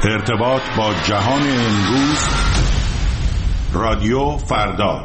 ارتباط با جهان امروز. رادیو فردا.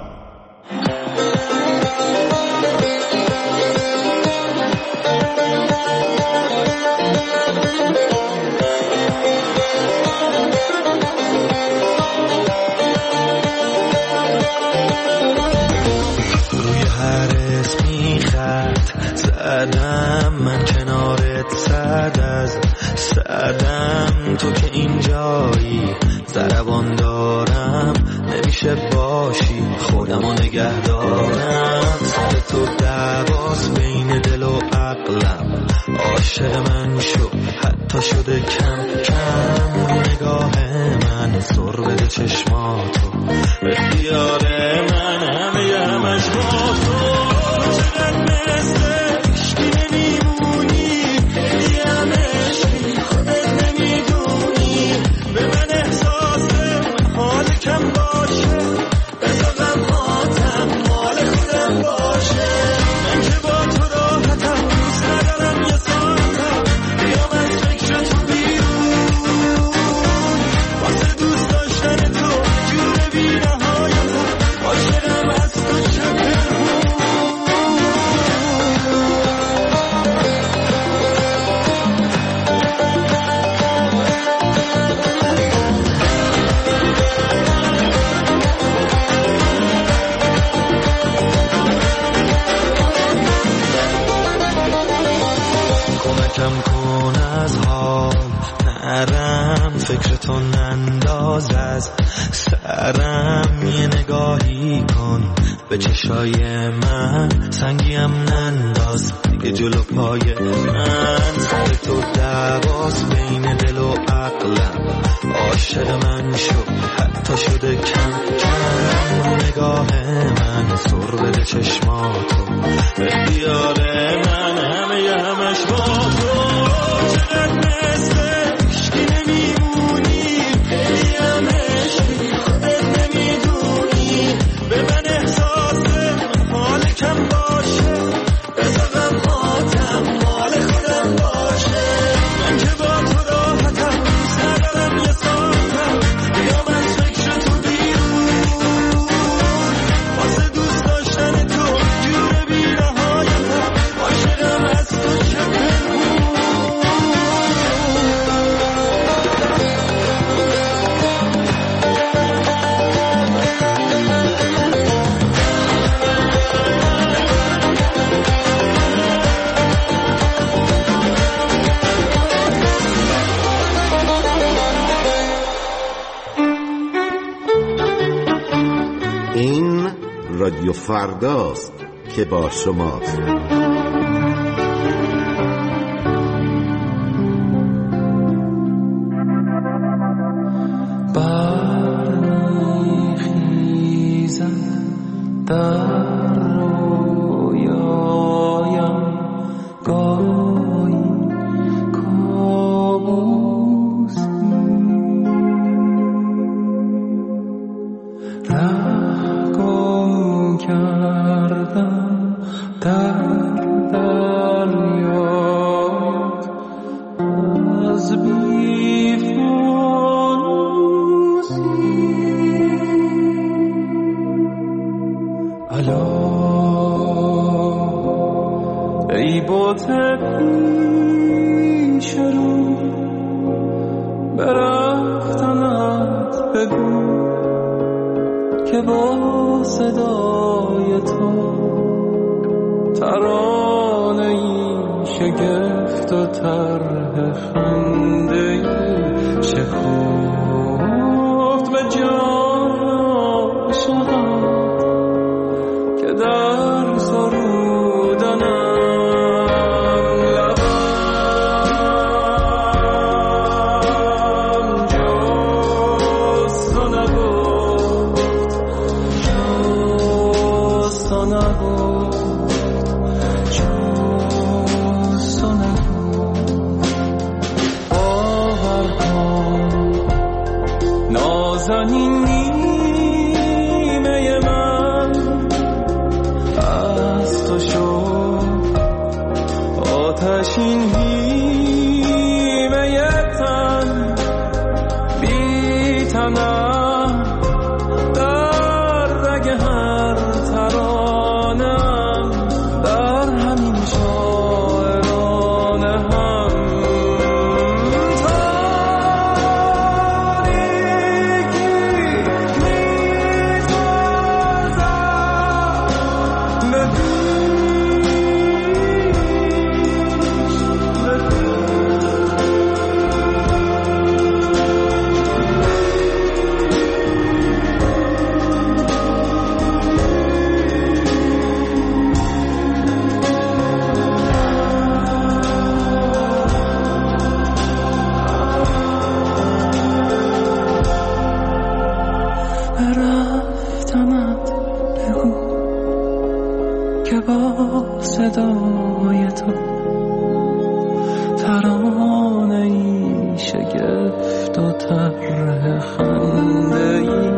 روی هر اسمی خط زدم، من کنارت صد از صدم. تو که اینجایی ضربان دارم، نمیشه باشی خودمو نگه دارم. سر تو دعواست بین دل و عقلم، عاشق من شو حتی شده کم کم. نگاه من سر بده چشماتو، اختیار من همش با تو. چقدر مثل عشقی نمیمونی، دیم عشقی خودت نمیدونی. به من احساس حال کم باشه، بذار غماتم مال خودم باشه. من که با تو راحتم، دوست ندارم یه ساعتم بیام از فکر تو بیرون. واسه دوست داشتن تو جور بی نهایتم، عاشقم از تو چپه. کم کن از حال نرم، فکرتو ننداز از سرم. یه نگاهی کن به چشای من، سنگیم ننداز دیگه جلو پای من. سر تو دعواست بین دل و عقلم، عاشق من شو حتی شده کم کم. نگاه من سر بده چشماتو، اختیار من همش با تو. چقدر مثل عشقی نمیمونی، دیم عشقی خودت نمیدونی. به من احساس حال کم باشه، بذار غماتم مال خودم باشه. من که با تو راحتم، دوست ندارم یه ساعتم بیام از فکر تو بیرون. واسه دوست داشتن تو جور بی نهایتم، عاشقم از تو چپه. این رادیو فرداست که با شماست. ای بوت پیش رو برفتنت بگو که با صدای تو ترانه ای شگفت و طرح خنده شکفت به جان شدم که در سرودنم نازنین میزنم در رگ هر ترانم، در همین شاعرانه هم تاریکی میتازم به رفتنت بگو که با صدای تو ترانه ای شگفت و طرح خنده ای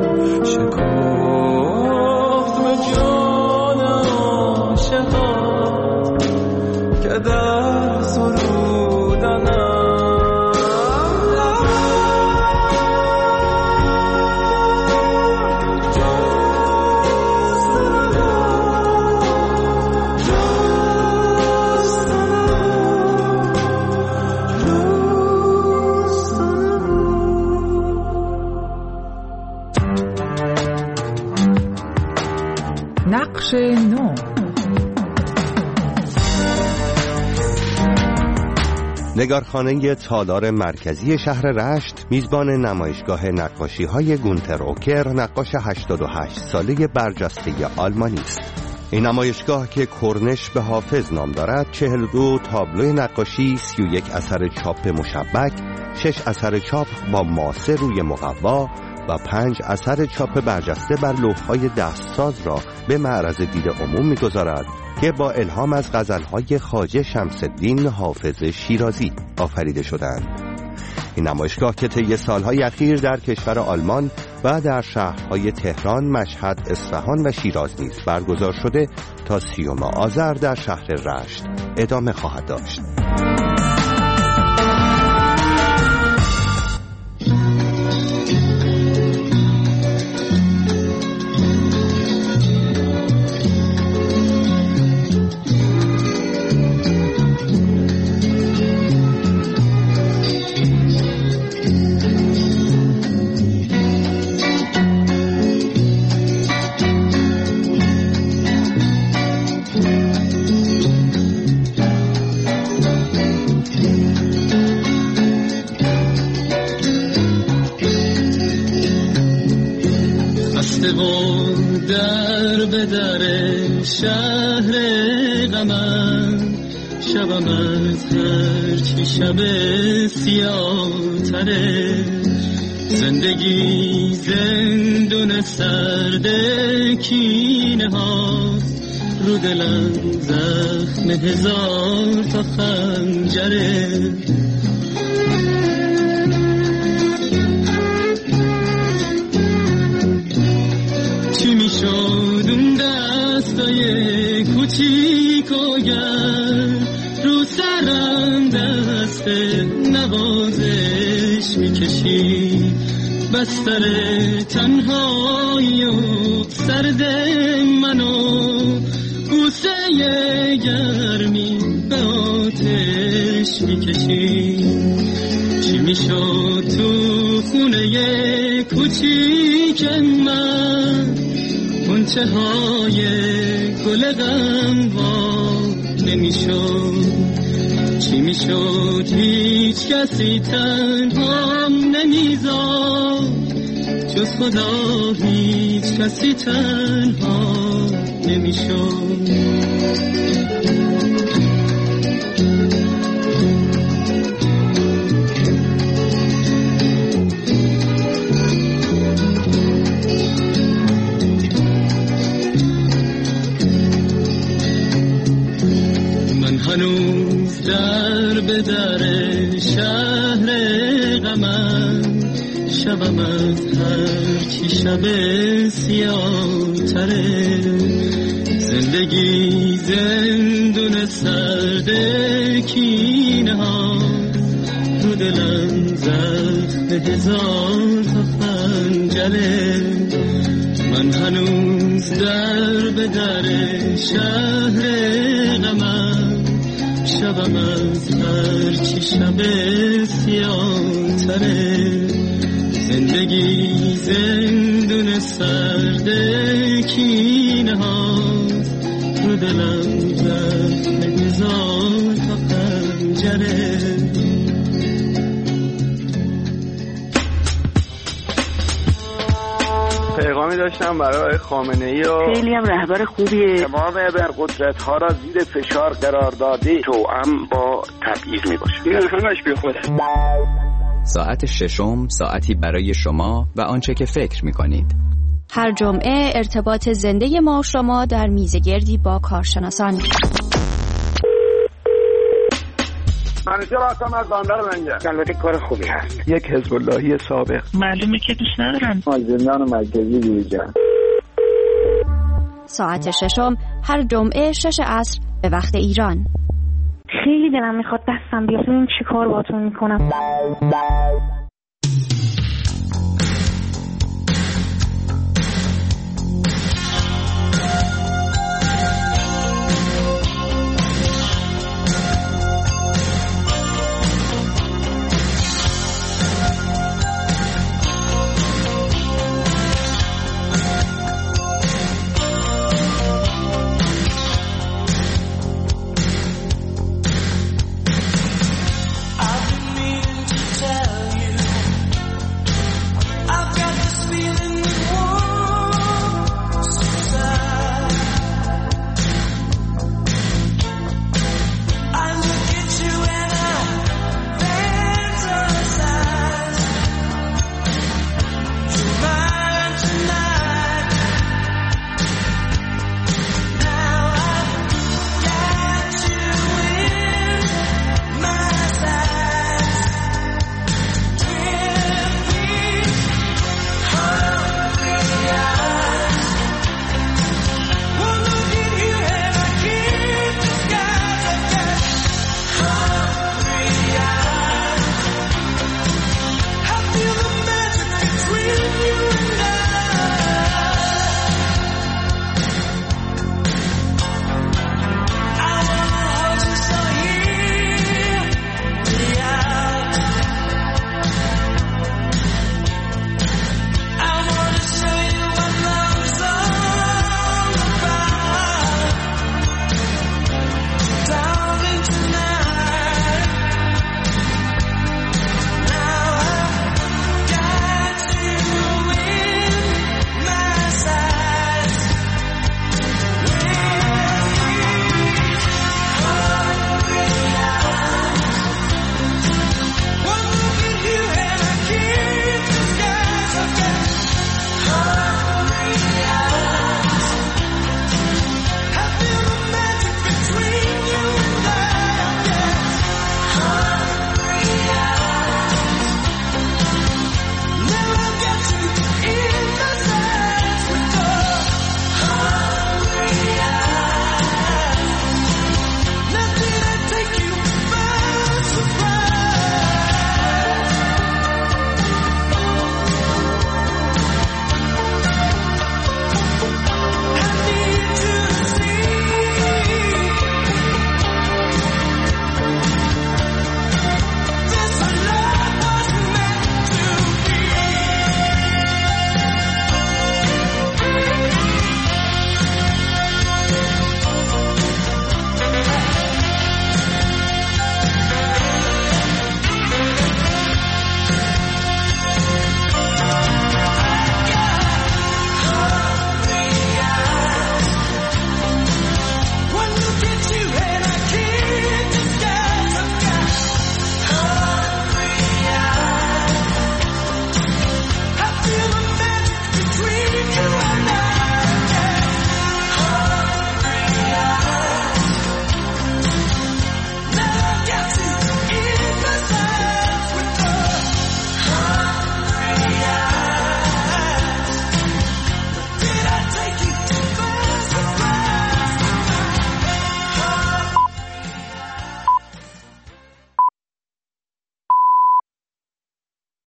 شکفت به جان عاشقات که در سرودنم نقش نو. نگارخانه تالار مرکزی شهر رشت میزبان نمایشگاه نقاشی‌های گونتر اوکر، نقاش 88 ساله برجسته آلمانی است. این نمایشگاه که کرنش به حافظ نام دارد 42 تابلو نقاشی، 31 اثر چاپ مشبک، 6 اثر چاپ با ماسه روی مقوا و 5 اثر چاپ برجسته بر لوح‌های دستساز را به معرض دید عموم می‌گذارد که با الهام از غزل‌های خواجه شمس الدین حافظ شیرازی آفریده شدند. این نمایشگاه که طی سال‌های اخیر در کشور آلمان و در شهرهای تهران، مشهد، اصفهان و شیراز نیز برگزار شده تا 30 آذر در شهر رشت ادامه خواهد داشت. در به در شهر غمم، شبم از هرچی شب سیاه تره، زندگی زندون سرد کینه ها، رو دلم زخم هزار تا خنجره. چی میشد اون دستای کوچیک و گرم، رو سرم دست نوازش میکشی، بستر تنهایی و سرد منو، بوسه گرمی به آتش میکشی. چی میشد تو خونه کوچیک من، غنچه های گل غم وا نمیشد. چی میشد هیچ کسی تنهام نمیذاشت، جز خدا هیچ کسی تنها نمیشد. هنوز در به در شهر غمم، شبم از هرچی شب سیاه تره، زندگی زندون سرد کینه ها، رو دلم زخم هزار تا خجله من هنوز در به در شهر غمم شبم از هرچی شب سیاه تره زندگی زندون سرد کینه ها رو دلم زخم هزار تا پنجره پیغامی داشتم برای خامنه‌ای و خیلی هم رهبر خوبیه. تمام ابرقدرت‌ها را زیر فشار قرار داده توأم با تبعیض میباشه. این همش بی خوده. ساعت ششم ساعتی برای شما و آنچه که فکر می‌کنید. هر جمعه ارتباط زنده ما و شما در میزگردی با کارشناسان. منیجر هستم از بندر منجر. البته کار خوبی هست. یک حزب اللهی سابق. معلومه که دوست ندارن. زندان مرکزی دیویجان. ساعت ششم هر جمعه 6 عصر به وقت ایران. خیلی دلم میخواد دستم بیاد. چی کار باهاتون میکنم؟